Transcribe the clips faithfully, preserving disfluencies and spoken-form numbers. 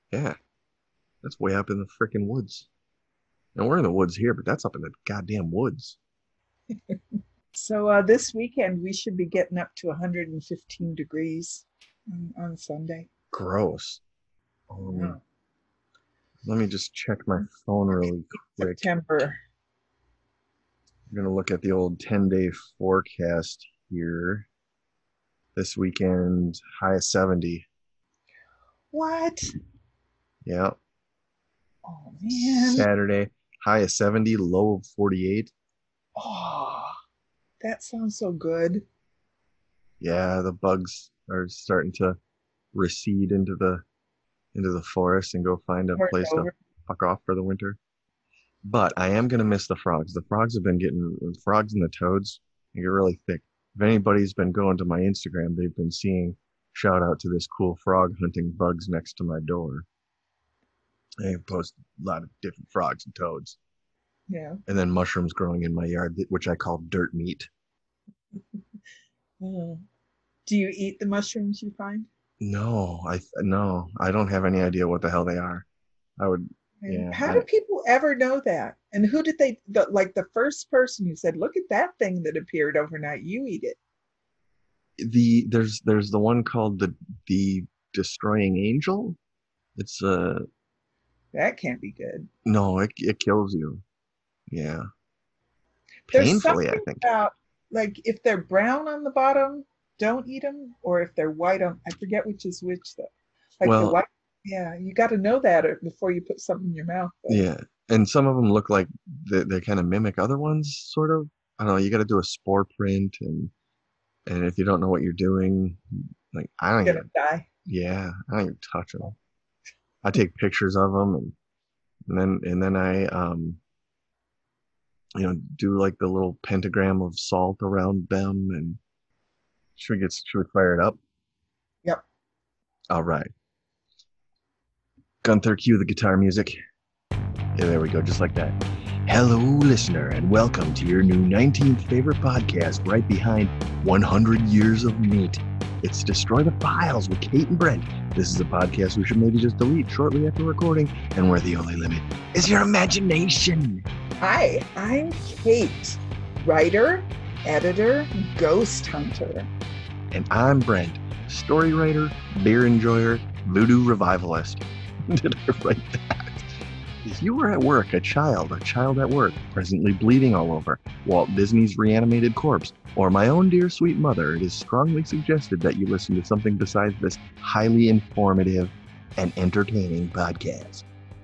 Yeah, that's way up in the freaking woods. And we're in the woods here, but that's up in the goddamn woods. So uh, this weekend we should be getting up to one hundred fifteen degrees on, on Sunday. Gross. Um, Wow. let me just check my phone really quick. September. I'm gonna look at the old ten day forecast here. This weekend, high of seventy. What? Yeah. Oh man. Saturday, high of seventy, low of forty-eight. Oh, that sounds so good. Yeah, the bugs are starting to recede into the into the forest and go find a Before it's place to over. fuck off for the winter. But I am gonna miss the frogs. The frogs have been getting the frogs and the toads. They get really thick. If anybody's been going to my Instagram, they've been seeing shout out to this cool frog hunting bugs next to my door. I post a lot of different frogs and toads, Yeah. and then mushrooms growing in my yard, which I call dirt meat. Mm. Do you eat the mushrooms you find? No, I no, I don't have any idea what the hell they are. I would, And yeah, how I do people ever know that? And who did they, the, like the first person who said, look at that thing that appeared overnight, you eat it. the there's there's the one called the the destroying angel. It's uh That can't be good. no, it it kills you. Yeah, There's painfully, I something think. about, like, if they're brown on the bottom, don't eat them, or if they're white on, I forget which is which though. Like the Well, white, yeah, you got to know that uh, before you put something in your mouth though. yeah, and some of them look like they, they kind of mimic other ones, sort of. I don't know. You got to do a spore print, and and if you don't know what you're doing, like I don't You're gonna even, die. yeah, I don't even touch them. I take pictures of them, and, and then and then I um you know do like the little pentagram of salt around them, and should we get should we fire it up? Yep. All right, Gunther, cue the guitar music. Yeah, there we go, just like that. Hello, listener, and welcome to your new nineteenth favorite podcast right behind one hundred Years of Meat. It's Destroy the Files with Kate and Brent. This is a podcast we should maybe just delete shortly after recording, and where the only limit is your imagination. Hi, I'm Kate, writer, editor, ghost hunter. And I'm Brent, story writer, beer enjoyer, voodoo revivalist. Did I write that? If you were at work, a child, a child at work, presently bleeding all over, Walt Disney's reanimated corpse, or my own dear sweet mother, it is strongly suggested that you listen to something besides this highly informative and entertaining podcast.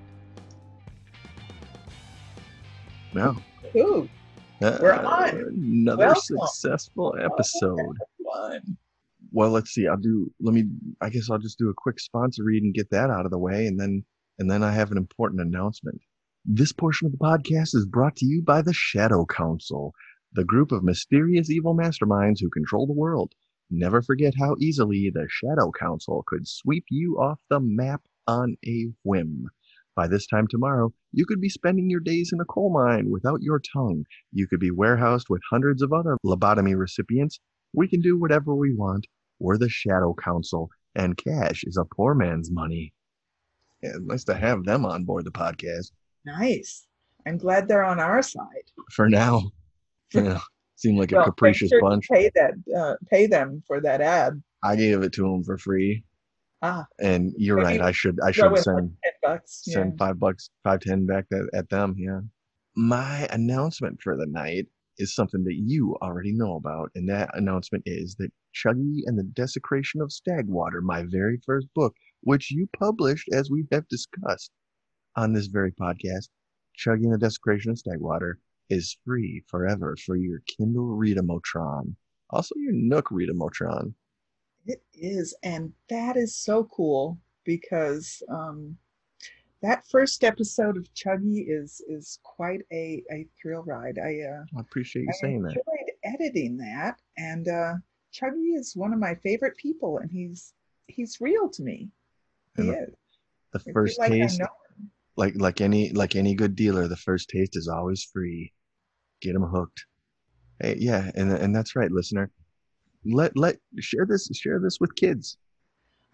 Well, Ooh, uh, we're on. another Welcome. successful Welcome, episode. everyone. Well, let's see. I'll do. Let me. I guess I'll just do a quick sponsor read and get that out of the way, and then and then I have an important announcement. This portion of the podcast is brought to you by the Shadow Council, the group of mysterious evil masterminds who control the world. Never forget how easily the Shadow Council could sweep you off the map on a whim. By this time tomorrow, you could be spending your days in a coal mine without your tongue. You could be warehoused with hundreds of other lobotomy recipients. We can do whatever we want. We're the Shadow Council, and cash is a poor man's money. Yeah, nice to have them on board the podcast Nice. I'm glad they're on our side. for now. Yeah, seem like a Well, make capricious sure to bunch. pay that, uh, pay them for that ad. I gave it to them for free, Ah, and you're right. maybe I should I throw should in like send ten bucks. Yeah. send five bucks, five ten back at, at them. Yeah. My announcement for the night is something that you already know about, and that announcement is that Chuggy and the Desecration of Stagwater, my very first book, which you published as we have discussed on this very podcast, Chuggy and the Desecration of Stagwater, is free forever for your Kindle Readamotron. Also your Nook Readamotron. It is, and that is so cool because um, that first episode of Chuggy is is quite a, a thrill ride. I uh, I appreciate you I saying that. enjoyed editing that, and uh, Chuggy is one of my favorite people, and he's he's real to me. And He the, is. the I feel first like I taste, know. like like any like any good dealer, the first taste is always free. Get them hooked. Hey, yeah, and and that's right, listener. Let let share this share this with kids.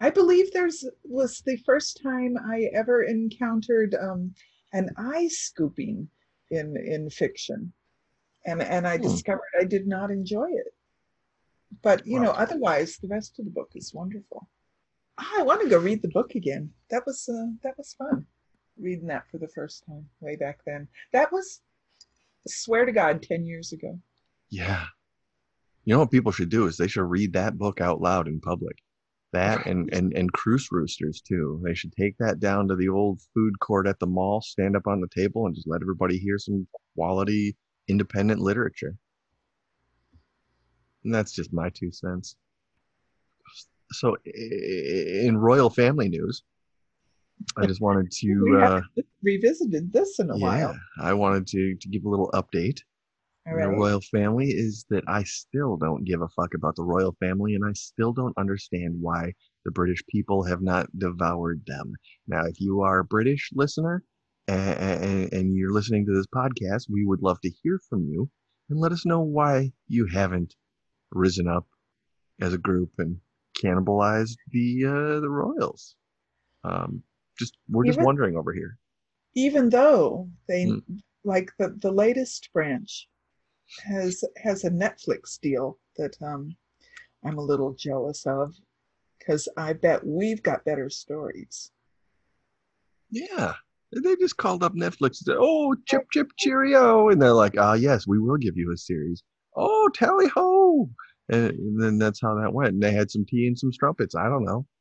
I believe there's was the first time I ever encountered um, an eye scooping in in fiction, and and I Hmm. discovered I did not enjoy it. But you know, Wow. otherwise the rest of the book is wonderful. Ah, I want to go read the book again. That was uh, that was fun reading that for the first time way back then. That was, swear to God, ten years ago. Yeah. You know what people should do is they should read that book out loud in public. That and and and Cruise Roosters too. They should take that down to the old food court at the mall, stand up on the table, and just let everybody hear some quality independent literature. And that's just my two cents. So, in royal family news, I just wanted We to, uh, haven't revisited this in a yeah, while. I wanted to to give a little update. All The right. royal family is that I still don't give a fuck about the royal family, and I still don't understand why the British people have not devoured them. Now, if you are a British listener and, and, and you're listening to this podcast, we would love to hear from you and let us know why you haven't risen up as a group and cannibalized the uh, the royals. Um, just we're just Even wondering over here. even though they, Mm, like the the latest branch has has a Netflix deal that um I'm a little jealous of, because I bet we've got better stories. yeah, they just called up Netflix and said, "Oh, chip chip cheerio," and they're like, "Ah, yes, we will give you a series." Oh, tally ho! And, and then that's how that went. And they had some tea and some strumpets. I don't know.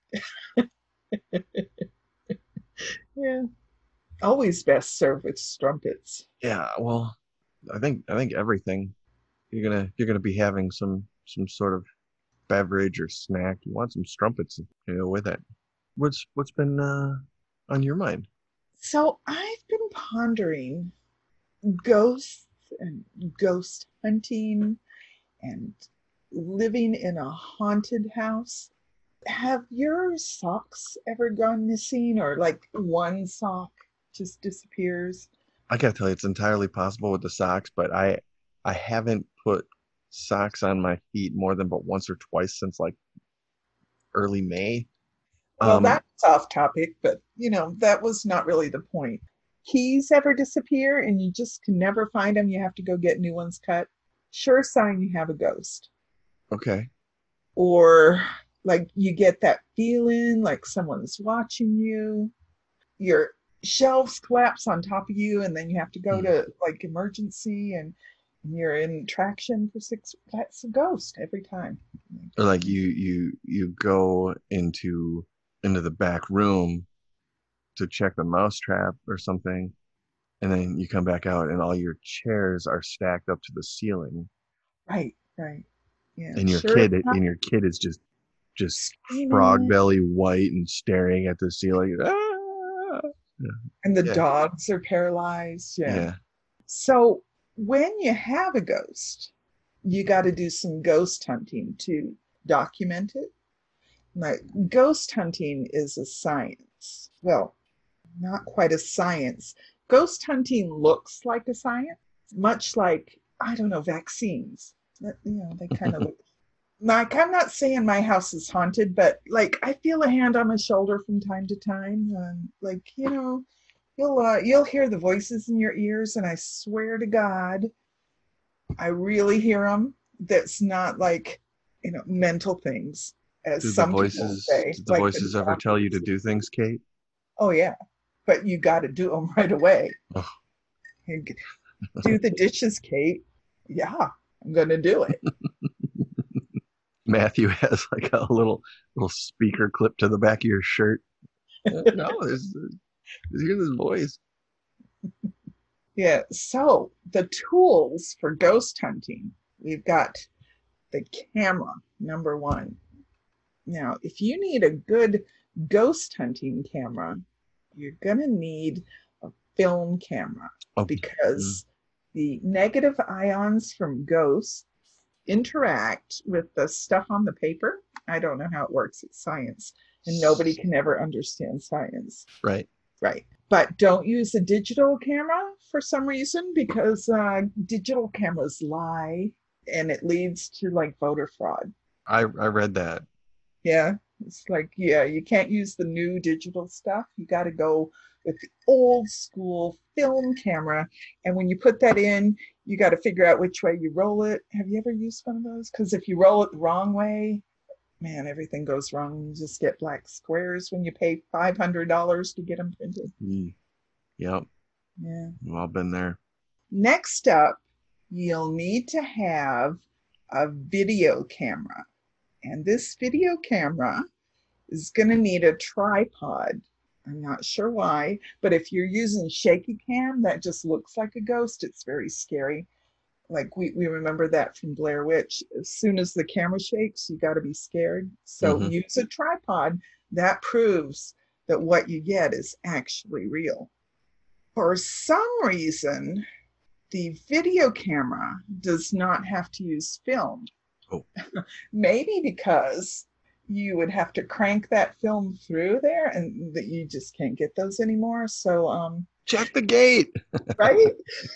Yeah, always best served with strumpets. Yeah, well, I think I think everything you're gonna you're gonna be having some some sort of beverage or snack. You want some strumpets, you know, with it. What's what's been uh, on your mind? So I've been pondering ghosts and ghost hunting and living in a haunted house. Have your socks ever gone missing, or like one sock just disappears? I gotta tell you, it's entirely possible with the socks, but I I haven't put socks on my feet more than but once or twice since like early May. Well, Um, that's off topic, but you know, that was not really the point. Keys ever disappear and you just can never find them, you have to go get new ones cut. Sure sign you have a ghost. okay. Or like you get that feeling like someone's watching you. Your shelves collapse on top of you, and then you have to go Hmm. to like emergency, and you're in traction for six. That's a ghost every time. Or like you you you go into into the back room to check the mousetrap or something, and then you come back out and all your chairs are stacked up to the ceiling, Right, right. Yeah, and your sure. kid and your kid is just just frog Screaming, belly white and staring at the ceiling. Ah! and the Yeah, dogs are paralyzed. Yeah. yeah. So when you have a ghost, you got to do some ghost hunting to document it. Like ghost hunting is a science. Well, not quite a science. Ghost hunting looks like a science, much like, I don't know, vaccines. You know, they kind of look like, I'm not saying my house is haunted, but like I feel a hand on my shoulder from time to time. Um, like, you know, you'll uh, you'll hear the voices in your ears, and I swear to God, I really hear them. That's not like, you know, mental things, as Did the some people voices say, did the like the voices ever tell you to zombies. do things, Kate? Oh yeah, but you got to do them right away. Oh, Do the dishes, Kate. Yeah, I'm gonna do it. Matthew has like a little little speaker clip to the back of your shirt. Uh, no, there's, there's hear this voice. Yeah. So the tools for ghost hunting, we've got the camera, number one. Now, if you need a good ghost hunting camera, you're gonna need a film camera, Oh, mm, because the negative ions from ghosts interact with the stuff on the paper. I don't know how it works. It's science, and nobody can ever understand science. right. Right. But don't use a digital camera for some reason, because uh, digital cameras lie, and it leads to like voter fraud. I I read that. Yeah. It's like, yeah, you can't use the new digital stuff. You got to go with the old school film camera. And when you put that in, you got to figure out which way you roll it. Have you ever used one of those? Because if you roll it the wrong way, man, everything goes wrong. You just get black squares when you pay five hundred dollars to get them printed. Mm, yep. Yeah. We've all been there. Next up, you'll need to have a video camera. And this video camera is going to need a tripod. I'm not sure why, but if you're using shaky cam, that just looks like a ghost. It's very scary. Like we, we remember that from Blair Witch. As soon as the camera shakes, you got to be scared. So Mhm. use a tripod. That proves that what you get is actually real. For some reason, the video camera does not have to use film. Oh. Maybe because you would have to crank that film through there and that you just can't get those anymore. So, um, Check the gate. right?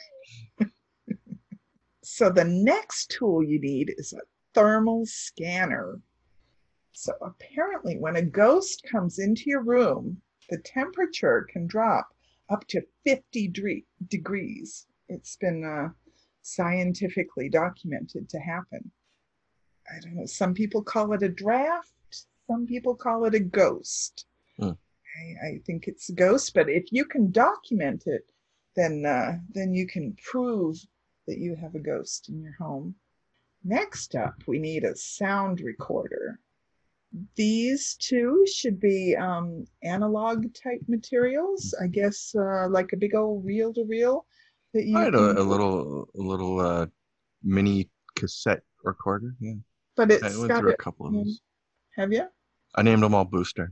So the next tool you need is a thermal scanner. So apparently when a ghost comes into your room, the temperature can drop up to fifty degrees. It's been uh, scientifically documented to happen. I don't know, some people call it a draft, some people call it a ghost. Hmm. I, I think it's a ghost, but if you can document it, then uh, then you can prove that you have a ghost in your home. Next up, we need a sound recorder. These two should be um, analog type materials, I guess, uh, like a big old reel to reel that I you had can. a, a little, a little uh, mini cassette recorder. Yeah, But I it's went got through a it. couple of Yeah. those. Have you? I named them all Booster.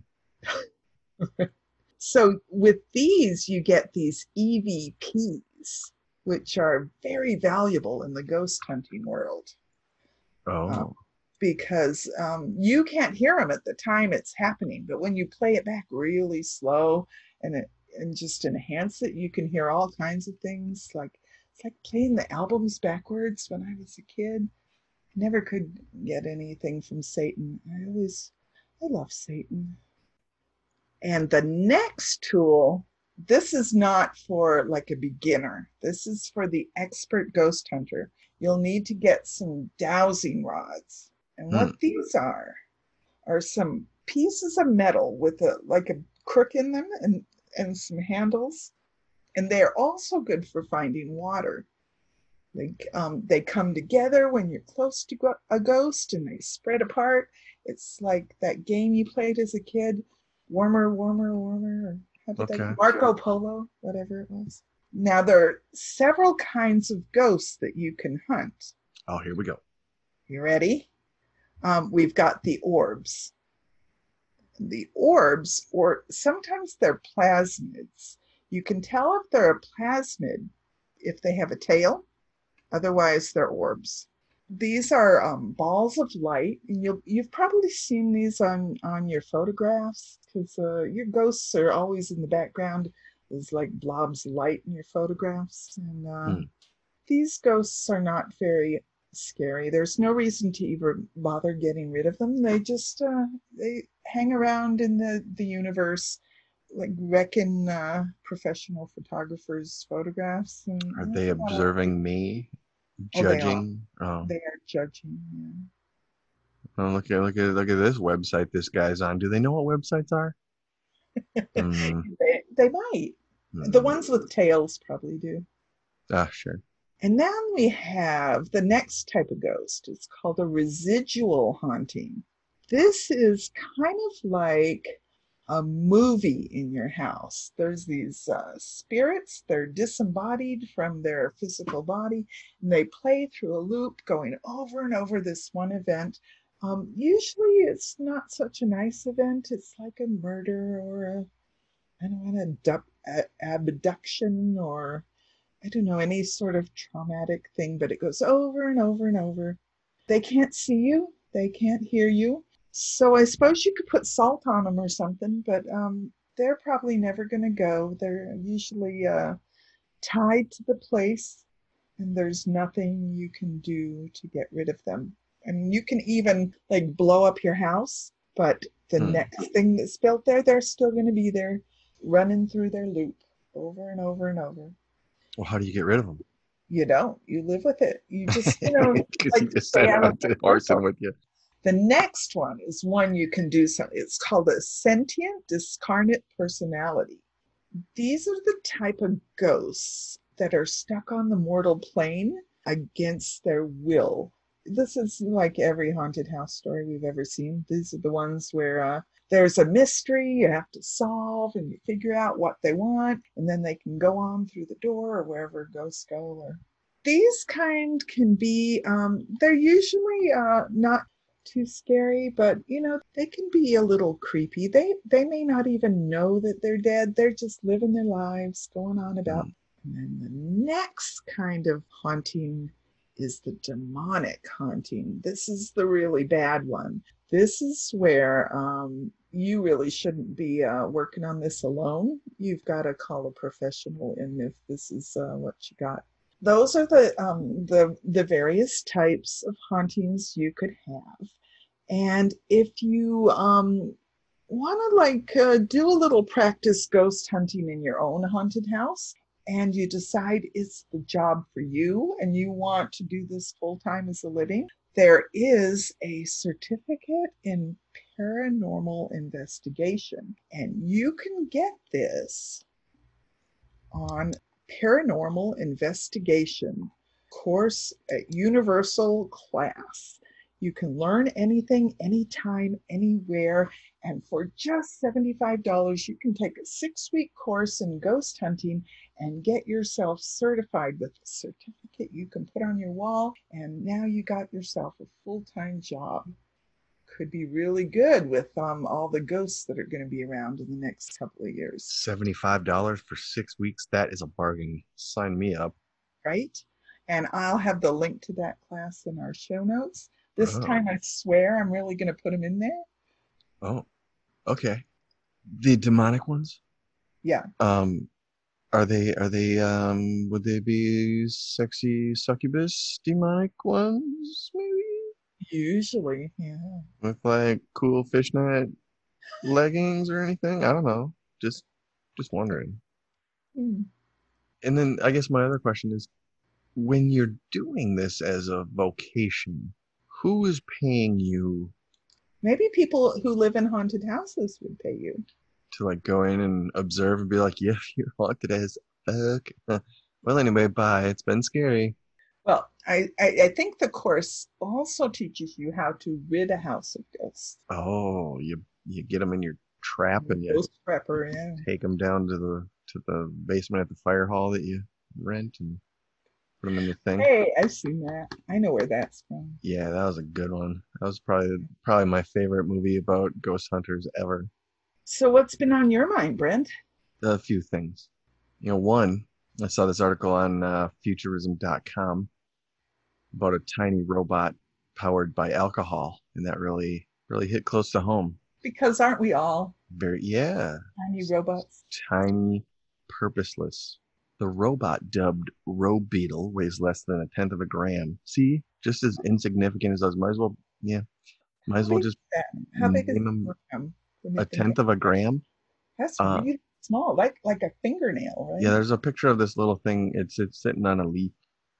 So with these, you get these E V Ps, which are very valuable in the ghost hunting world. Oh, Um, because um, you can't hear them at the time it's happening, but when you play it back really slow and it and just enhance it, you can hear all kinds of things. Like it's like playing the albums backwards. When I was a kid, I never could get anything from Satan. I always, I love Satan. And the next tool, this is not for like a beginner. This is for the expert ghost hunter. You'll need to get some dowsing rods. And hmm. what these are are some pieces of metal with a like a crook in them and, and some handles. And they're also good for finding water. They, um, they come together when you're close to a ghost and they spread apart. It's like that game you played as a kid, Warmer, Warmer, Warmer. Or how did Okay. that? Marco Polo, whatever it was. Now, there are several kinds of ghosts that you can hunt. Oh, here we go. You ready? Um, we've got the orbs. The orbs, or sometimes they're plasmids. You can tell if they're a plasmid if they have a tail. Otherwise, they're orbs. These are um, balls of light, and you'll, you've probably seen these on, on your photographs because uh, your ghosts are always in the background. There's like blobs of light in your photographs. And uh, Hmm. these ghosts are not very scary. There's no reason to even bother getting rid of them. They just uh, they hang around in the, the universe like wrecking uh, professional photographers' photographs. And Are uh, they observing me? Oh, they are. Judging? Oh, They are judging. oh, look at look at look at this website this guy's on. Do they know what websites are? Yeah. Mm, They, they might. The mm. ones with tails probably do. Ah, sure. And then we have the next type of ghost. It's called a residual haunting. This is kind of like a movie in your house. There's these uh, spirits, they're disembodied from their physical body, and they play through a loop going over and over this one event. Um, usually it's not such a nice event. It's like a murder or a, I don't know, an abduct, abduction or I don't know, any sort of traumatic thing, but it goes over and over and over. They can't see you, they can't hear you. So I suppose you could put salt on them or something, but um, they're probably never going to go. They're usually uh, tied to the place, and there's nothing you can do to get rid of them. And you can even like blow up your house, But the Hmm. next thing that's built there, they're still going to be there running through their loop over and over and over. Well, how do you get rid of them? You don't. You live with it. You just, you know, Because like you to just stay said out of hunt the horsing circle. with you. The next one is one you can do something. It's called a sentient discarnate personality. These are the type of ghosts that are stuck on the mortal plane against their will. This is like every haunted house story we've ever seen. These are the ones where uh, there's a mystery you have to solve and you figure out what they want, and then they can go on through the door or wherever ghosts go. Or these kind can be, um, they're usually uh, not too scary, but you know, they can be a little creepy. They they may not even know that they're dead. They're just living their lives, going on about. Hmm. And then the next kind of haunting is the demonic haunting. This is the really bad one. This is where um, you really shouldn't be uh, working on this alone. You've got to call a professional in if this is uh, what you got. Those are the um, the the various types of hauntings you could have. And if you um, want to like uh, do a little practice ghost hunting in your own haunted house, and you decide it's the job for you and you want to do this full time as a living, there is a certificate in paranormal investigation, and you can get this on paranormal investigation course at Universal Class. You can learn anything, anytime, anywhere. And for just seventy-five dollars, you can take a six week course in ghost hunting and get yourself certified with a certificate you can put on your wall. And now you got yourself a full time job. Could be really good with um, all the ghosts that are going to be around in the next couple of years. seventy-five dollars for six weeks? That is a bargain. Sign me up. Right? And I'll have the link to that class in our show notes. This Oh, time, I swear I'm really going to put them in there. oh, okay. The demonic ones? Yeah, Um, are they, are they, um, would they be sexy succubus demonic ones, maybe? usually. Yeah. With like cool fishnet leggings or anything? I don't know. Just, just wondering. Hmm. And then I guess my other question is, when you're doing this as a vocation, who is paying you Maybe people who live in haunted houses would pay you. to like go in and observe and be like, yeah, you're haunted as fuck. Well, anyway, bye. It's been scary. Well, I, I, I think the course also teaches you how to rid a house of ghosts. Oh, you you get them in your trap and you Ghost prepper, yeah. take them down to the to the basement at the fire hall that you rent and put them in the thing. Hey, I've seen that. I know where that's from. Yeah, that was a good one. That was probably probably my favorite movie about ghost hunters ever. So, what's been on your mind, Brent? A few things. You know, one, I saw this article on uh, futurism dot com about a tiny robot powered by alcohol, and that really really hit close to home. Because aren't we all Very, yeah, tiny robots? tiny, purposeless. The robot, dubbed Robe Beetle, weighs less than a tenth of a gram. See, just as insignificant as us. Might as well, yeah, might How as well big is just that? How big is name them the gram? Let me a think. tenth of a gram. That's Uh, really small, like like a fingernail, yeah, right? there's a picture of this little thing. It's it's sitting on a leaf,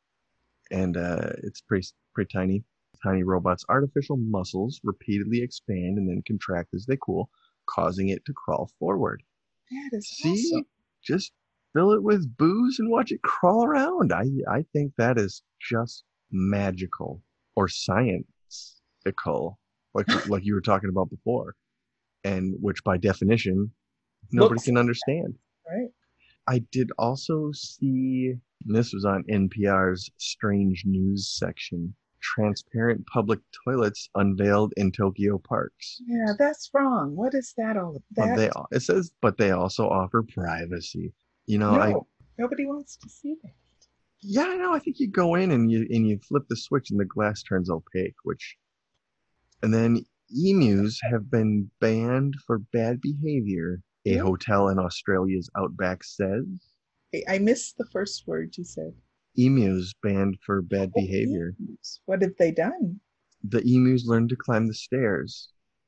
and uh, it's pretty pretty tiny. Tiny robot's artificial muscles repeatedly expand and then contract as they cool, causing it to crawl forward. That is awesome. See, just fill it with booze and watch it crawl around. I I think that is just magical or scientifical, like like you were talking about before, and which by definition nobody Looks can understand. right. I did also see, and this was on N P R's Strange News section, transparent public toilets unveiled in Tokyo parks. Yeah, that's wrong. What is that all about? But That they it says, but they also offer privacy. You know, I no, nobody wants to see that. yeah, I know. I think you go in and you and you flip the switch and the glass turns opaque, which and then emus have been banned for bad behavior. A Really? hotel in Australia's outback says I, I missed the first word you said. emus banned for bad Oh, behavior. emus. What have they done? The emus learned to climb the stairs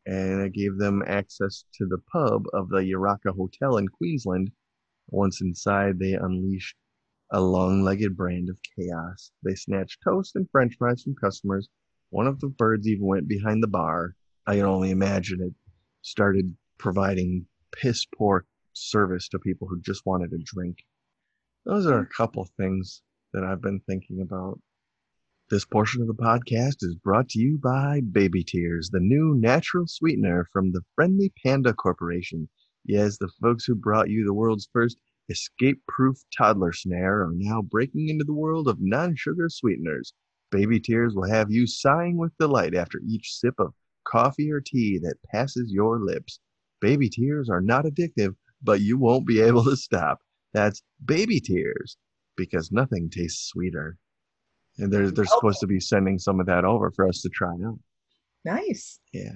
and I gave them access to the pub of the Yaraka Hotel in Queensland. Once inside, they unleashed a long-legged brand of chaos. They snatched toast and french fries from customers. One of the birds even went behind the bar. I can only imagine it. Started providing piss poor service to people who just wanted a drink. Those are a couple things that I've been thinking about. This portion of the podcast is brought to you by Baby Tears, the new natural sweetener from the Friendly Panda Corporation. Yes, the folks who brought you the world's first escape-proof toddler snare are now breaking into the world of non-sugar sweeteners. Baby Tears will have you sighing with delight after each sip of coffee or tea that passes your lips. Baby Tears are not addictive, but you won't be able to stop. That's Baby Tears, because nothing tastes sweeter. And they're they're supposed to be sending some of that over for us to try out. Nice. Yeah.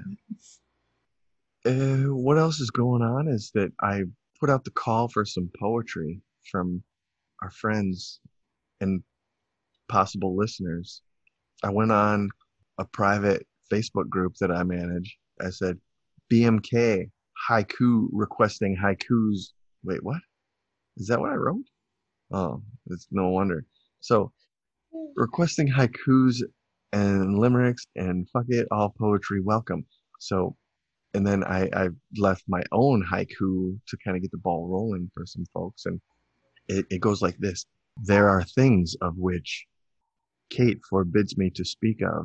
Uh, what else is going on is that I put out the call for some poetry from our friends and possible listeners. I went on a private Facebook group that I manage. I said, B M K haiku requesting haikus. Wait, what? Is that what I wrote? Oh, it's no wonder. So requesting haikus and limericks and fuck it, all poetry welcome. So, and then I, I left my own haiku to kind of get the ball rolling for some folks. And it, it goes like this. There are things of which Kate forbids me to speak of.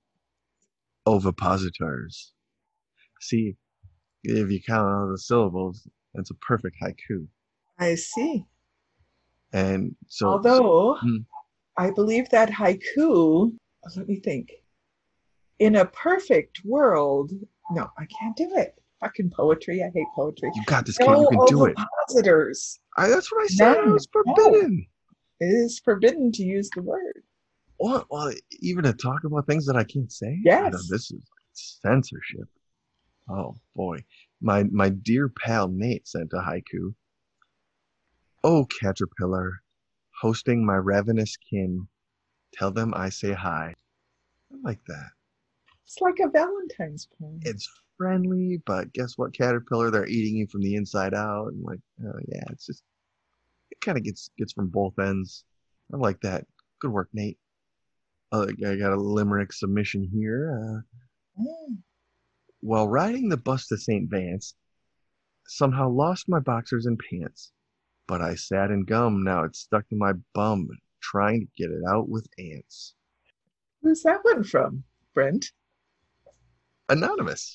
Ovipositors. See, if you count all the syllables, it's a perfect haiku. I see. And so, although hmm. I believe that haiku, let me think. In a perfect world, no, I can't do it. Fucking poetry. I hate poetry. You got this, no Kate. You can do it. Ovipositors. I, that's what I said. No, It was forbidden. No. It is forbidden to use the word. What? Well, even to talk about things that I can't say? Yes. Know, this is censorship. Oh, boy. My, my dear pal Nate sent a haiku. Oh, caterpillar, hosting my ravenous kin, tell them I say hi. I like that. It's like a Valentine's poem. It's friendly, but guess what, caterpillar? They're eating you from the inside out. And like, oh, yeah, it's just, it kind of gets gets from both ends. I like that. Good work, Nate. Uh, I got a limerick submission here. Uh, mm. While riding the bus to Saint Vance, somehow lost my boxers and pants. But I sat in gum, now it's stuck to my bum, trying to get it out with ants. Who's that one from, Brent? Anonymous.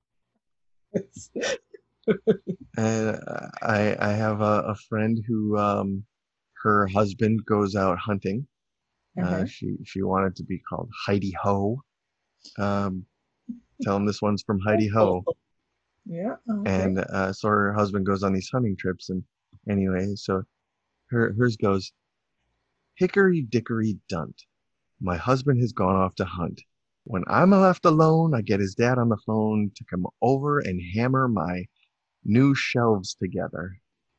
And I I have a, a friend who um her husband goes out hunting. Uh-huh. Uh, she she wanted to be called Heidi Ho. Um, tell him this one's from Heidi Ho. Yeah. Okay. And uh, so her husband goes on these hunting trips, and anyway, so her hers goes, hickory dickory dunt. My husband has gone off to hunt. When I'm left alone, I get his dad on the phone to come over and hammer my new shelves together.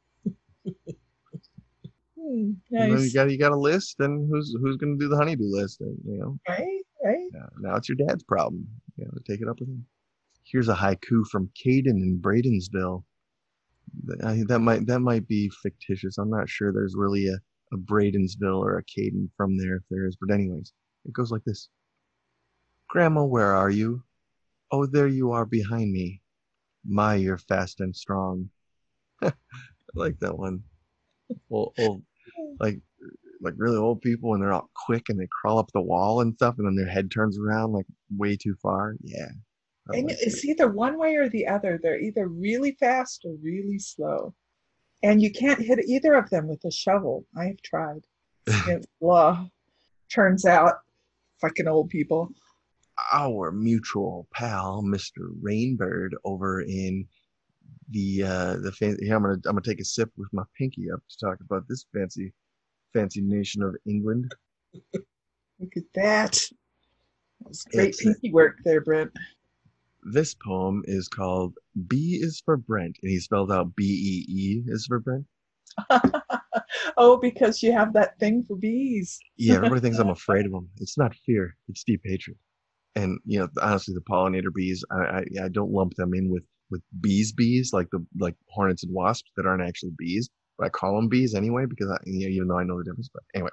Hmm, nice. You know, you got you got a list, and who's who's going to do the honeydew list? And, you know, right, right. Now, now it's your dad's problem. You know, take it up with him. Here's a haiku from Caden in Bradensville. That, that might that might be fictitious. I'm not sure. There's really a, a Bradensville or a Caden from there, if there is. But anyways, it goes like this. Grandma, where are you? Oh, there you are behind me. My, you're fast and strong. I like that one. Well, old, like like really old people, and they're all quick and they crawl up the wall and stuff, and then their head turns around like way too far. Yeah. And like it's it. either one way or the other. They're either really fast or really slow. And you can't hit either of them with a shovel. I have tried. It's blah. Turns out, fucking old people. Our mutual pal, Mister Rainbird, over in the uh the fan- here, I'm gonna I'm gonna take a sip with my pinky up to talk about this fancy fancy nation of England. Look at that. That's great it's, pinky work there, Brent. This poem is called B is for Brent, and he spelled out B E E is for Brent. Oh, because you have that thing for bees. Yeah, everybody thinks I'm afraid of them. It's not fear, it's deep hatred. And you know, honestly, the pollinator bees, I, I I don't lump them in with with bees bees like the like hornets and wasps that aren't actually bees, but I call them bees anyway because I, you know, even though I know the difference. But anyway,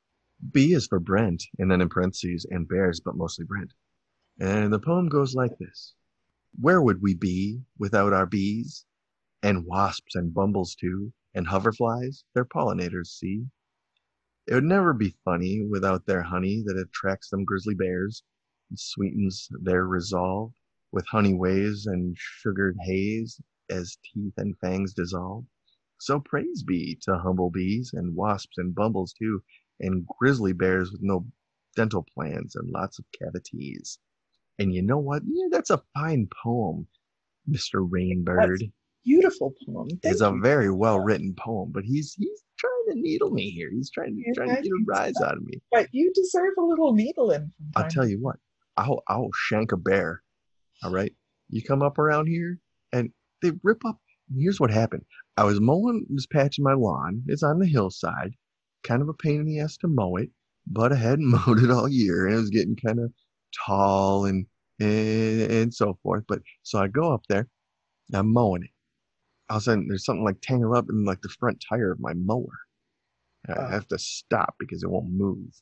B is for Brent, and then in parentheses, and bears, but mostly Brent. And the poem goes like this: Where would we be without our bees? And wasps and bumbles too, and hoverflies, their pollinators see. It would never be funny without their honey that attracts them grizzly bears and sweetens their resolve with honey waves and sugared haze as teeth and fangs dissolve. So praise be to humble bees and wasps and bumbles too, and grizzly bears with no dental plans and lots of cavities. And you know what? Yeah, that's a fine poem, mister That's Rainbird. beautiful poem. It's Thank a you. very well written poem, but he's he's trying to needle me here. He's trying to Yeah, trying to I get a think so. rise out of me. But you deserve a little needle in from I'll time tell to you time. what, I'll I'll shank a bear. All right. You come up around here and they rip up. Here's what happened. I was mowing this patch of my lawn. It's on the hillside. Kind of a pain in the ass to mow it, but I hadn't mowed it all year and it was getting kind of tall and and, and so forth. But so I go up there, I'm mowing it. All of a sudden there's something like tangled up in like the front tire of my mower. I Oh, have to stop because it won't move.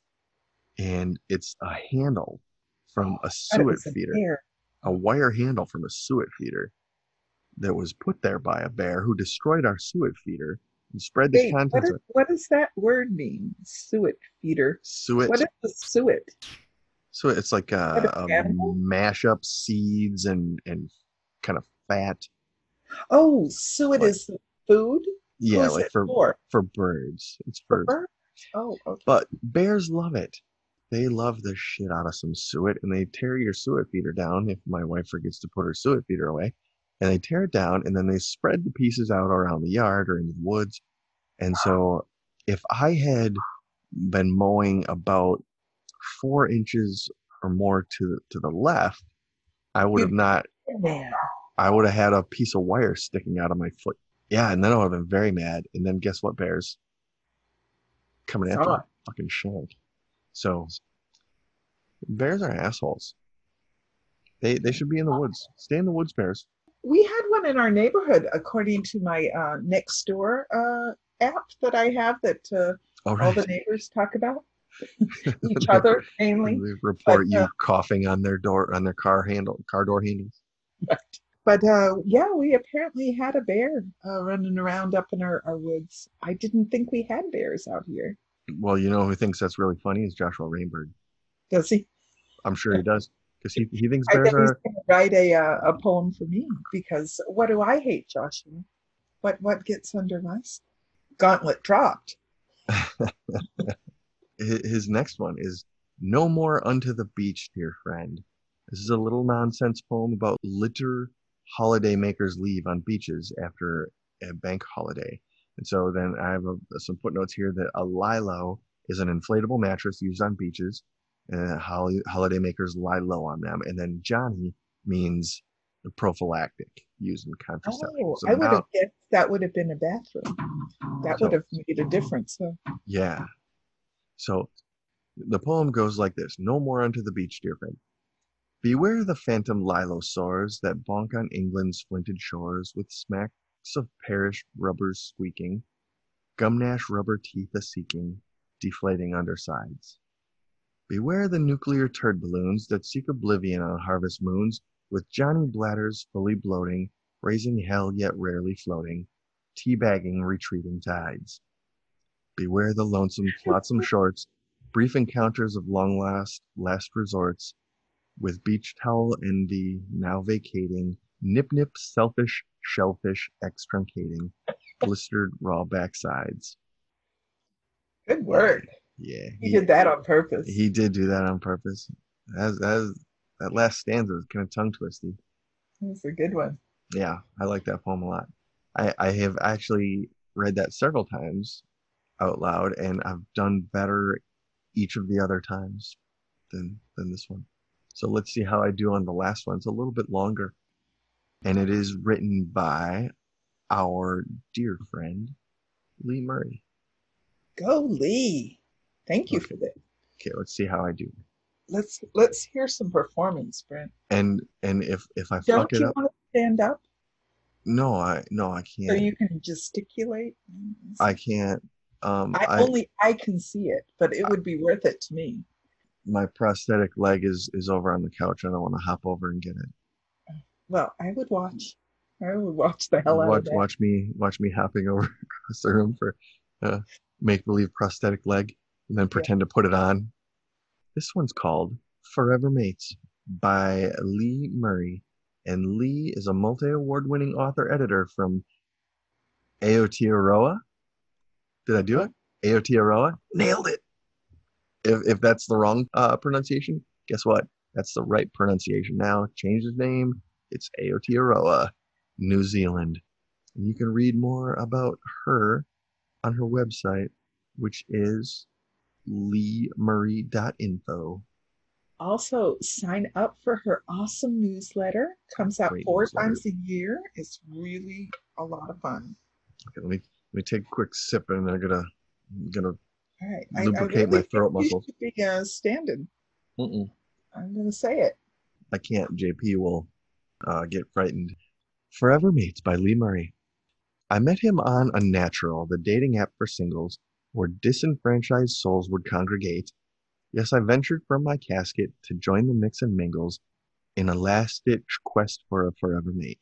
And it's a handle oh, from a God, it suet was a feeder, bear. a wire handle from a suet feeder that was put there by a bear who destroyed our suet feeder and spread the Wait, what contents is of what does that word mean? Suet feeder. What suet. is the suet? So it's like What a, an a animal? mash up seeds and and kind of fat, Oh, suet like is the food. yeah, Who's like it for for? for birds. It's For for birds. Oh, okay. But bears love it. They love the shit out of some suet and they tear your suet feeder down if my wife forgets to put her suet feeder away. And they tear it down and then they spread the pieces out around the yard or in the woods. And so if I had been mowing about four inches or more to to the left, I would have You not man. I would have had a piece of wire sticking out of my foot. Yeah, and then I would have been very mad. And then guess what, bears? Coming after my God. fucking shank. So bears are assholes. They they should be in the woods. Stay in the woods, bears. We had one in our neighborhood, according to my uh, next door uh, app that I have that uh, All all right. the neighbors talk about each they, other mainly. they But report uh, you coughing on their door on their car handle car door handles. but uh, yeah, we apparently had a bear uh, running around up in our, our woods. I didn't think we had bears out here. Well, you know who thinks that's really funny is Joshua Rainbird. Does he? I'm sure he does because he he thinks I bears bet he's are. going to write a uh, a poem for me because what do I hate, Joshua? What what gets under my skin? Gauntlet dropped. His next one is "No More Unto the Beach, Dear Friend." This is a little nonsense poem about litter holiday makers leave on beaches after a bank holiday. And so then I have a, some footnotes here that a lilo is an inflatable mattress used on beaches, and hol- holiday makers lie low on them. And then Johnny means prophylactic, used in contraception. Oh, So I would now, have guessed that would have been a bathroom. That would so have made a difference. Huh? yeah. So the poem goes like this: No more unto the beach, dear friend. Beware the phantom lilo soars that bonk on England's flinted shores with smacks of perished rubbers squeaking, gumnash rubber teeth a-seeking, deflating undersides. Beware the nuclear turd balloons that seek oblivion on harvest moons with Johnny bladders fully bloating, raising hell yet rarely floating, teabagging retreating tides. Beware the lonesome, flotsam shorts, brief encounters of long last, last resorts, with beach towel envy now vacating, nip nip selfish shellfish extruncating, blistered raw backsides. Good Yeah, work. yeah, He he did that on purpose. he did do that on purpose. That that, that last stanza is kind of tongue twisty. That's a good one. Yeah, I like that poem a lot. I I have actually read that several times out loud, and I've done better each of the other times than than this one. So let's see how I do on the last one. It's a little bit longer, and it is written by our dear friend Lee Murray. Go Lee. Thank you Okay, for that. okay, let's see how I do. let's let's hear some performance, Brent. And and if if I fuck Don't it you up, want to stand up no, I no, I so can't. you can gesticulate? I can't. Um, I I only I can see it, but it would be worth it to me. my prosthetic leg is is over on the couch. I don't want to hop over and get it. Well, I would watch. I would watch the hell out of Watch that. watch me watch me hopping over across the room for a make believe prosthetic leg, and then Yeah. pretend to put it on. This one's called Forever Mates by Lee Murray. And Lee is a multi award winning author editor from Aotearoa. Did I do What? it? Aotearoa? Nailed it. If, if that's the wrong uh, pronunciation, guess what? That's the right pronunciation now. Change his name. It's Aotearoa, New Zealand. And you can read more about her on her website, which is lee murray dot info. Also, sign up for her awesome newsletter. Comes out Great four newsletter. times a year. It's really a lot of fun. Okay, let me let me take a quick sip, and I'm gonna I'm gonna All right. I, I lubricate my really think throat you muscles. should be uh, standing. Mm-mm. I'm going to say it. I can't. J P will uh, get frightened. Forever Mates by Lee Murray. I met him on Unnatural, the dating app for singles, where disenfranchised souls would congregate. Yes, I ventured from my casket to join the mix and mingles in a last-ditch quest for a forever mate.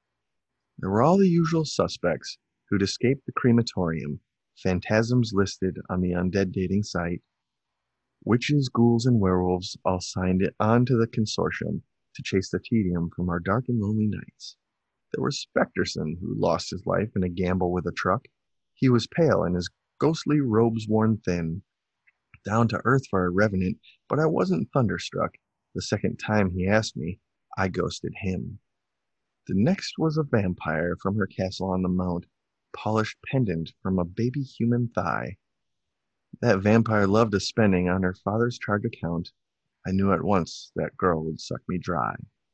There were all the usual suspects who'd escaped the crematorium, phantasms listed on the undead dating site, witches, ghouls, and werewolves all signed on to the consortium to chase the tedium from our dark and lonely nights. There was Specterson, who lost his life in a gamble with a truck. He was pale and his ghostly robes worn thin, down to earth for a revenant, but I wasn't thunderstruck. The second time he asked me, I ghosted him. The next was a vampire from her castle on the mount, polished pendant from a baby human thigh. That vampire loved a spending on her father's charge account. I knew at once that girl would suck me dry.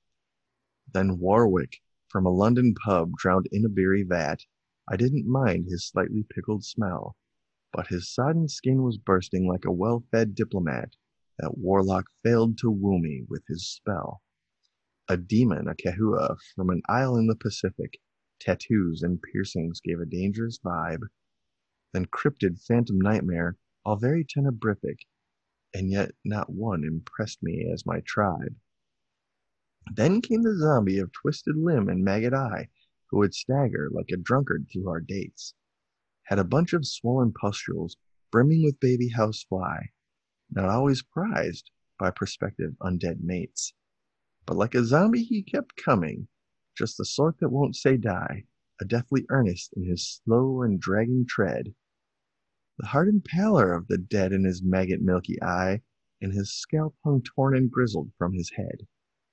Then Warwick, from a London pub drowned in a beery vat. I didn't mind his slightly pickled smell, but his sodden skin was bursting like a well-fed diplomat. That warlock failed to woo me with his spell. A demon, a kahua, from an isle in the Pacific. Tattoos and piercings gave a dangerous vibe. Then cryptid phantom nightmare, all very tenebrific, and yet not one impressed me as my tribe. Then came the zombie of twisted limb and maggot eye, who would stagger like a drunkard through our dates. Had a bunch of swollen pustules, brimming with baby house fly, not always prized by prospective undead mates. But like a zombie he kept coming, just the sort that won't say die, a deathly earnest in his slow and dragging tread. The hardened pallor of the dead in his maggot milky eye, and his scalp hung torn and grizzled from his head.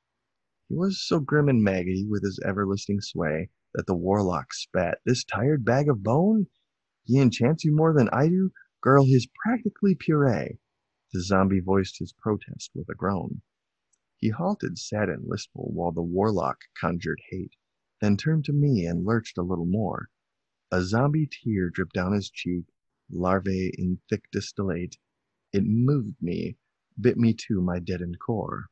He was so grim and maggoty with his ever-listing sway that the warlock spat, "This tired bag of bone? He enchants you more than I do? Girl, he's practically puree." The zombie voiced his protest with a groan. He halted, sad and listful, while the warlock conjured hate, then turned to me and lurched a little more. A zombie tear dripped down his cheek, larvae in thick distillate. It moved me, bit me to my deadened core.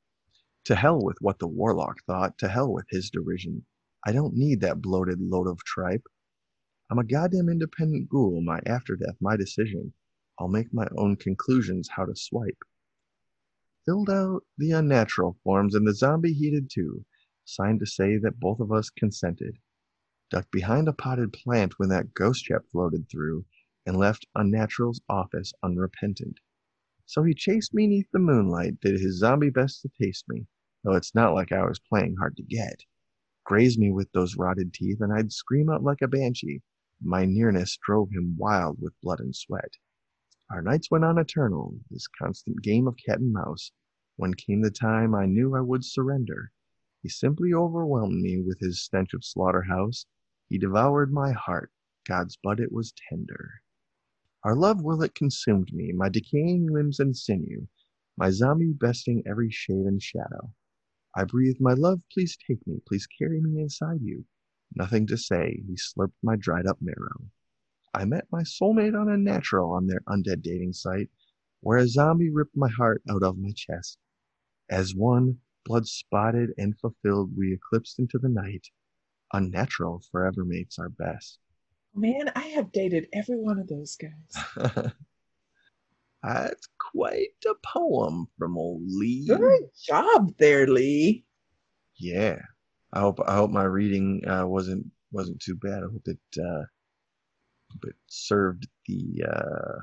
To hell with what the warlock thought, to hell with his derision. I don't need that bloated load of tripe. I'm a goddamn independent ghoul, my after-death, my decision. I'll make my own conclusions how to swipe. Filled out the unnatural forms, and the zombie heated too, signed to say that both of us consented. Ducked behind a potted plant when that ghost chap floated through, and left Unnatural's office unrepentant. So he chased me neath the moonlight, did his zombie best to taste me, though it's not like I was playing hard to get. Grazed me with those rotted teeth, and I'd scream out like a banshee. My nearness drove him wild with blood and sweat. Our nights went on eternal, this constant game of cat and mouse. When came the time I knew I would surrender, he simply overwhelmed me with his stench of slaughterhouse. He devoured my heart, God's bud it was tender. Our love will it consumed me, my decaying limbs and sinew, my zombie besting every shade and shadow. I breathed, my love, please take me, please carry me inside you. Nothing to say, he slurped my dried up marrow. I met my soulmate on Unnatural on their undead dating site. where a zombie ripped my heart out of my chest. As one, blood spotted and fulfilled, we eclipsed into the night. Unnatural forever mates our best. Man, I have dated every one of those guys. That's quite a poem from old Lee. Good job there, Lee. Yeah, I hope I hope my reading uh, wasn't wasn't too bad. I hope it uh, hope it served the uh,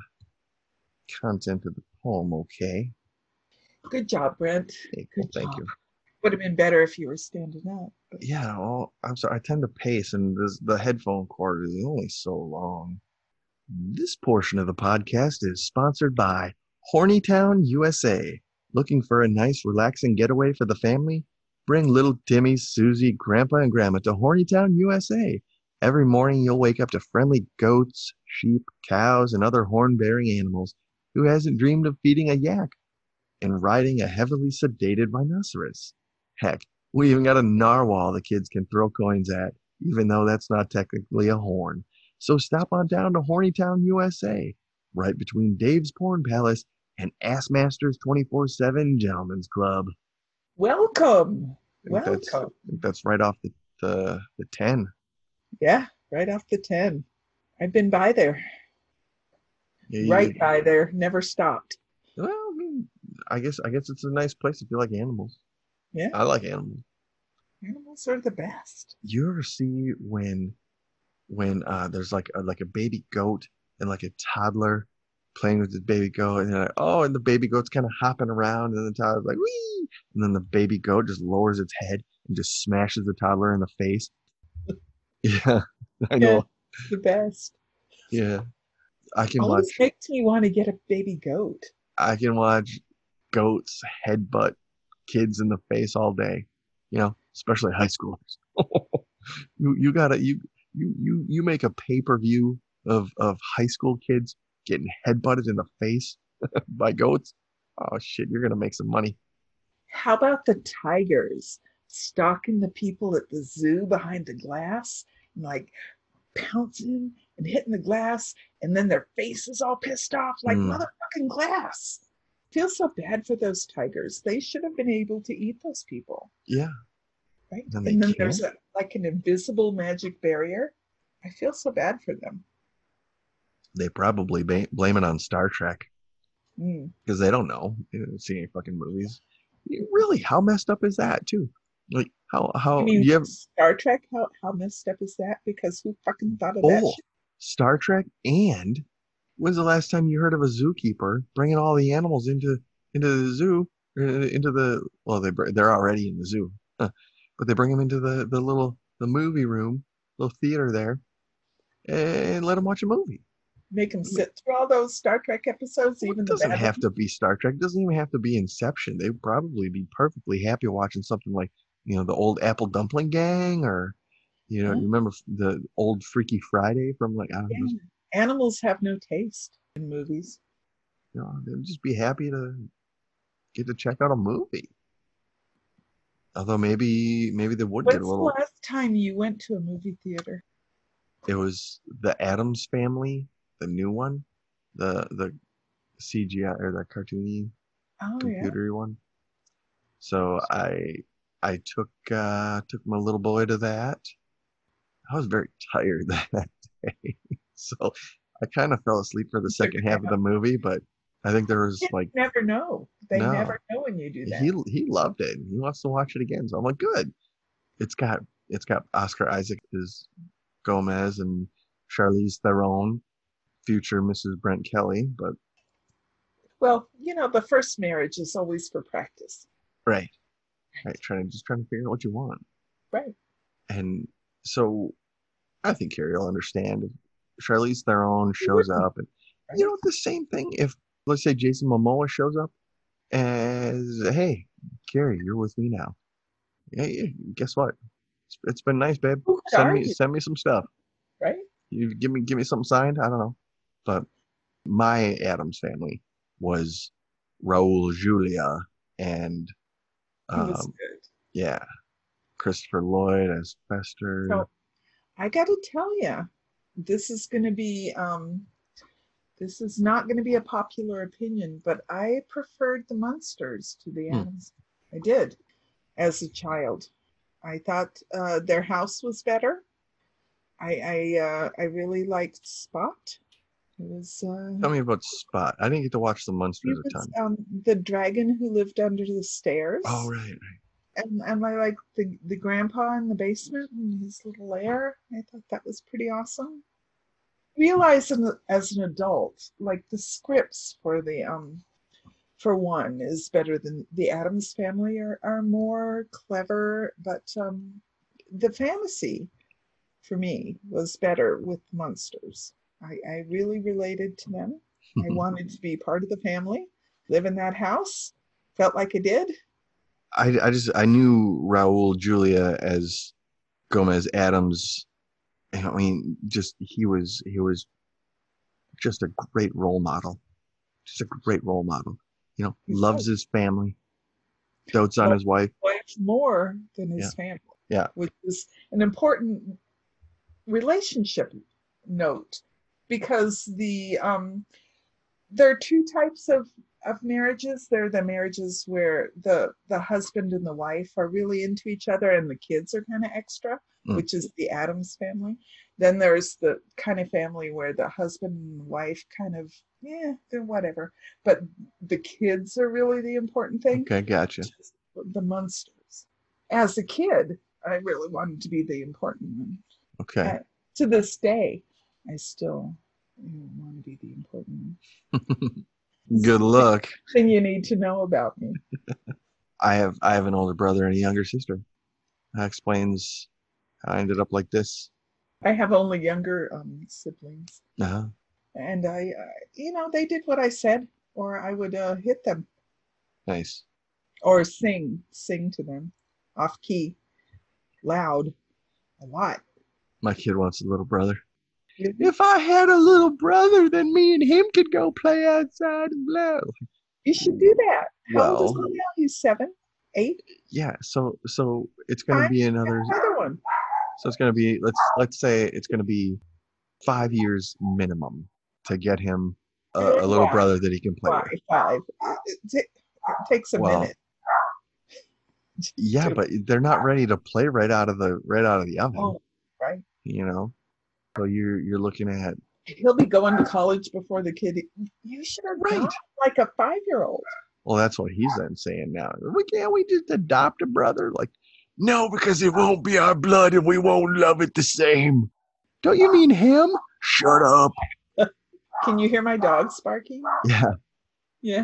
content of the poem okay. Good job, Brent. Hey, Good thank job. you. Would have been better if you were standing up. But... Yeah, well, I'm sorry. I tend to pace, and this, the headphone cord is only so long. This portion of the podcast is sponsored by Hornytown, U S A. Looking for a nice, relaxing getaway for the family? Bring little Timmy, Susie, Grandpa, and Grandma to Hornytown, U S A. Every morning you'll wake up to friendly goats, sheep, cows, and other horn-bearing animals. Who hasn't dreamed of feeding a yak and riding a heavily sedated rhinoceros? Heck, we even got a narwhal the kids can throw coins at, even though that's not technically a horn. So stop on down to Hornytown, U S A, right between Dave's Porn Palace and Assmasters twenty-four seven Gentlemen's Club. Welcome. I think that's, I Welcome. think that's right off the, the, the ten. Yeah, right off the ten. I've been by there. Yeah, you- Right by there. Never stopped. Well, I mean, I guess I guess it's a nice place if you like animals. Yeah, I like animals. animals are the best. You ever see when when uh, there's like a, like a baby goat and like a toddler playing with the baby goat, and they're like, oh, and the baby goat's kind of hopping around, and the toddler's like, wee, and then the baby goat just lowers its head and just smashes the toddler in the face. Yeah, I know. Yeah, the best. Yeah, I can watch. Always makes me want to get a baby goat. I can watch goats headbutt kids in the face all day. You know, especially high schoolers. you you gotta you you you you make a pay per view of of high school kids getting headbutted in the face by goats. Oh shit, you're gonna make some money. How about the tigers stalking the people at the zoo behind the glass and like pouncing and hitting the glass, and then their faces all pissed off like Mm. motherfucking glass. Feel so bad for those tigers. They should have been able to eat those people, Yeah, right? Then they and then can't? there's a, like an invisible magic barrier. I feel so bad for them. they probably ba- blame it on Star Trek Mm. because they don't know. They don't see any fucking movies. Really, how messed up is that too? Like how how I mean, you have Star Trek. How how messed up is that? Because who fucking thought of that oh shit? Star Trek, and when's the last time you heard of a zookeeper bringing all the animals into into the zoo, uh, into the well they br- they're already in the zoo, huh, but they bring them into the the little the movie room, little theater there, and let them watch a movie. Make them sit through all those Star Trek episodes, Well, even it the doesn't bad have ones? to be Star Trek. It doesn't even have to be Inception. They'd probably be perfectly happy watching something like, you know, the old Apple Dumpling Gang, or, you know, Huh? you remember the old Freaky Friday from like, I don't know, Yeah. Animals have no taste in movies. you know, they'd just be happy to get to check out a movie. Although maybe maybe they would get When's a the little. last time you went to a movie theater? It was the Addams Family, the new one, the the C G I or the cartoony Oh yeah. computery one. So I I took uh took my little boy to that. I was very tired that day, so I kind of fell asleep for the You took second a half of the movie. But I think there was Kids like never know. They no, never know when you do that. he he loved it. He wants to watch it again. So I'm like, good. It's got it's got Oscar Isaac as Gomez and Charlize Theron, future Missus Brent Kelly. But Well, you know, the first marriage is always for practice. right, right, trying to just trying to figure out what you want. Right. And so I think Carrie will understand if Charlize Theron shows up, and you know the same thing if let's say Jason Momoa shows up as, hey, Carrie, you're with me now. Hey, guess what? It's, it's been nice, babe. Who could Send me argue, send me some stuff. right? You give me give me something signed. I don't know, but my Adams Family was Raul Julia and It was um, good. yeah, Christopher Lloyd as Fester. So I got to tell you, this is going to be um, This is not going to be a popular opinion, but I preferred the Munsters to the Hmm. Addams. I did as a child. I thought uh, their house was better. I I, uh, I really liked Spot. It was uh, Tell me about Spot. I didn't get to watch the he Munsters a was ton. um, the dragon who lived under the stairs. Oh, right, right. And, and I like the, the grandpa in the basement and his little lair. I thought that was pretty awesome. Realize as an adult, like the scripts for the um for one is better than the Addams Family are, are more clever, but um the fantasy for me was better with monsters. I, I really related to them. I wanted to be part of the family, live in that house, felt like I did. I, I just I knew Raul Julia as Gomez Adams. And I mean, just he was he was just a great role model. Just a great role model. You know, He loves was. his family, dotes on Well, his wife. wife more than his Yeah. family, Yeah. which is an important relationship note because the um there are two types of of marriages. There are the marriages where the the husband and the wife are really into each other and the kids are kind of extra, Mm. which is the Addams family. Then there's the kind of family where the husband and wife kind of, yeah, they're whatever, but the kids are really the important thing. Okay, gotcha. The Munsters. As a kid, I really wanted to be the important one. Okay. Uh, to this day, I still you know, want to be the important one. Good luck. Thing you need to know about me. I have I have an older brother and a younger sister. That explains how I ended up like this. I have only younger um, siblings, Uh-huh. and I, uh, you know, they did what I said, or I would uh, hit them Nice. or sing, sing to them, off key, loud, a lot. My kid wants a little brother. Really? If I had a little brother, then me and him could go play outside and blow. You should do that. How old is Well, he now? He's seven, eight. yeah. So so it's gonna Time be to another. get another one. So it's gonna be let's let's say it's gonna be five years minimum to get him a, a little Why? brother that he can play Why with. five? It, it, it takes a Well, minute. Yeah, to- but they're not ready to play right out of the right out of the oven. Oh, right. You know, so you're you're looking at He'll be going to college before the kid. You should have Right. right like a five-year-old. well, that's what he's then saying now. We can't we just adopt a brother? Like, no, because it won't be our blood and we won't love it the same. Don't you mean him? Shut up. Can you hear my dog barking? Yeah. Yeah.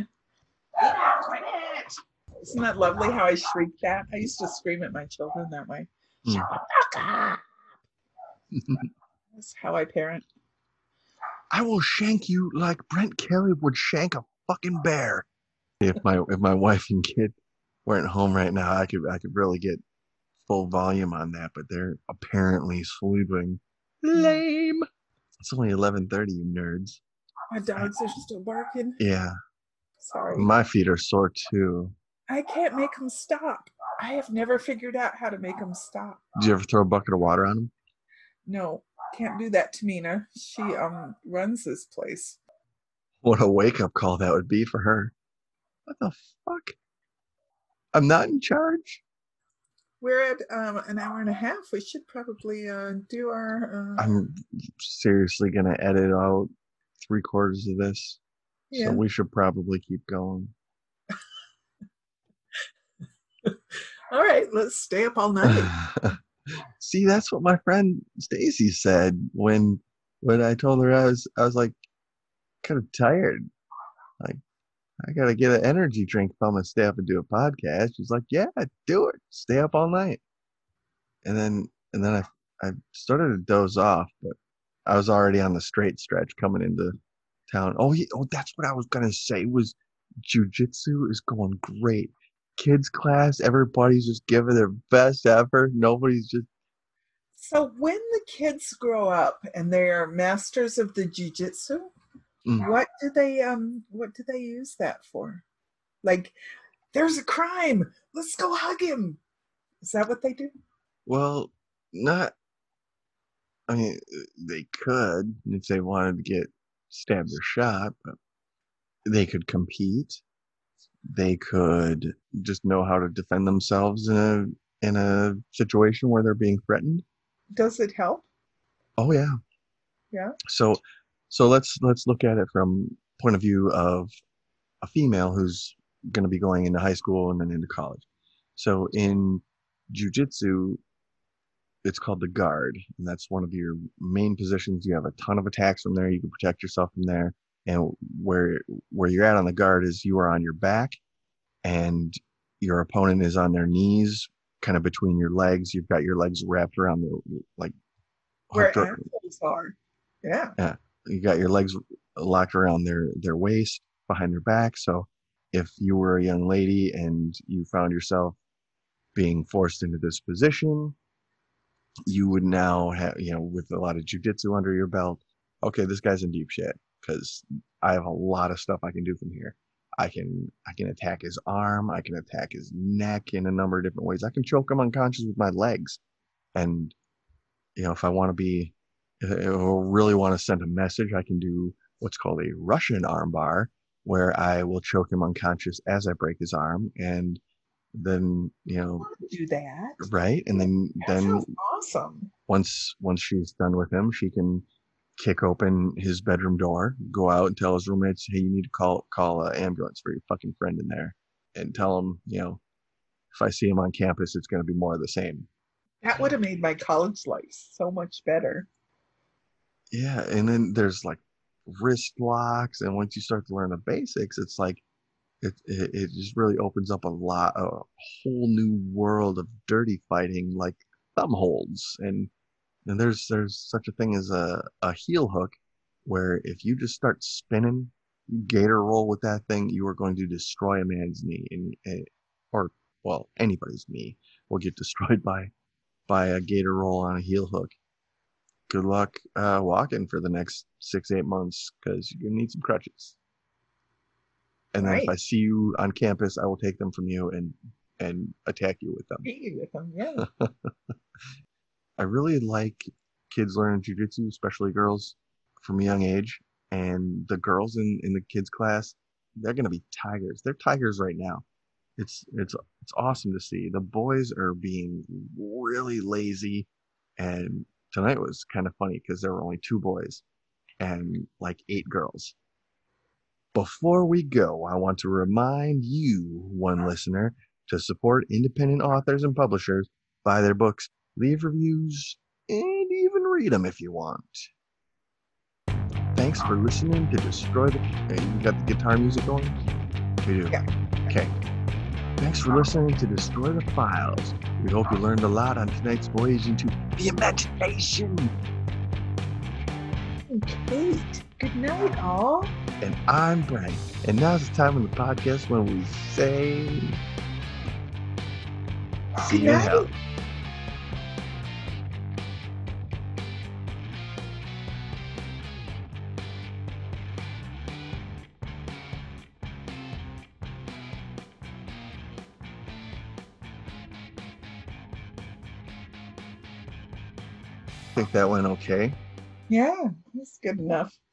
Isn't that lovely how I shriek that? I used to scream at my children that way. Hmm. Shut the fuck up. That's how I parent. I will shank you like Brent Kelly would shank a fucking bear. If my if my wife and kid weren't home right now, I could I could really get full volume on that, but they're apparently sleeping. Lame. It's only eleven thirty, you nerds. My dogs are still barking. Yeah. Sorry. My feet are sore too. I can't make them stop. I have never figured out how to make them stop. Did you ever throw a bucket of water on them? No, can't do that to Mina. She um runs this place. What a wake up call that would be for her. What the fuck? I'm not in charge? We're at um an hour and a half. We should probably uh do our uh I'm seriously going to edit out three quarters of this. yeah. So we should probably keep going. All right, let's stay up all night. See, that's what my friend Stacy said when when I told her I was I was like kind of tired. Like, I gotta get an energy drink if I'm gonna stay up and do a podcast. She's like, yeah, do it. Stay up all night. And then and then I I started to doze off, but I was already on the straight stretch coming into town. Oh, yeah, oh, that's what I was gonna say was jujitsu is going great. Kids class, everybody's just giving their best effort. Nobody's just So when the kids grow up and they are masters of the jujitsu, Mm. what do they um what do they use that for? Like, there's a crime. Let's go hug him. Is that what they do? well, not. I mean, they could if they wanted to get stab their shot, but they could compete. They could just know how to defend themselves in a in a situation where they're being threatened. Does it help? Oh yeah. Yeah. So so let's let's look at it from point of view of a female who's going to be going into high school and then into college. So in jujitsu, it's called the guard, and that's one of your main positions. You have a ton of attacks from there. You can protect yourself from there. And where where you're at on the guard is you are on your back, and your opponent is on their knees, kind of between your legs. You've got your legs wrapped around the like Where hooked. ankles are. Yeah. Yeah, you got your legs locked around their their waist behind their back. So if you were a young lady and you found yourself being forced into this position, you would now have, you know, with a lot of jujitsu under your belt, okay, this guy's in deep shit because I have a lot of stuff I can do from here. I can I can attack his arm, I can attack his neck in a number of different ways. I can choke him unconscious with my legs. And you know, if I want to be or really want to send a message, I can do what's called a Russian armbar, where I will choke him unconscious as I break his arm, and then you know do that. Right, and then that then awesome. Once once she's done with him, she can kick open his bedroom door, go out and tell his roommates, "Hey, you need to call call an ambulance for your fucking friend in there," and tell him, you know, if I see him on campus, it's going to be more of the same. That would have made my college life so much better. Yeah, and then there's like wrist locks, and once you start to learn the basics, it's like it it, it just really opens up a lot, a whole new world of dirty fighting, like thumb holds, and and there's there's such a thing as a a heel hook, where if you just start spinning, gator roll with that thing, you are going to destroy a man's knee, and, and or well, anybody's knee will get destroyed by by a gator roll on a heel hook. Good luck uh, walking for the next six, eight months because you're going to need some crutches. And then right. If I see you on campus, I will take them from you and and attack you with them. Beat you with them, yeah. I really like kids learning jiu-jitsu, especially girls, from a young age. And the girls in, in the kids' class, they're going to be tigers. They're tigers right now. It's it's it's awesome to see. The boys are being really lazy, and tonight was kind of funny because there were only two boys and like eight girls. Before we go, I want to remind you, one listener, to support independent authors and publishers, buy their books, leave reviews, and even read them if you want. Thanks for listening to Destroy the... You got the guitar music going? We do? Yeah. Okay. Thanks for listening to Destroy the Files. We hope you learned a lot on tonight's voyage into the imagination. Kate, good night, all. And I'm Brian. And now's the time in the podcast when we say... See you in hell. I think that went okay. Yeah, that's good enough.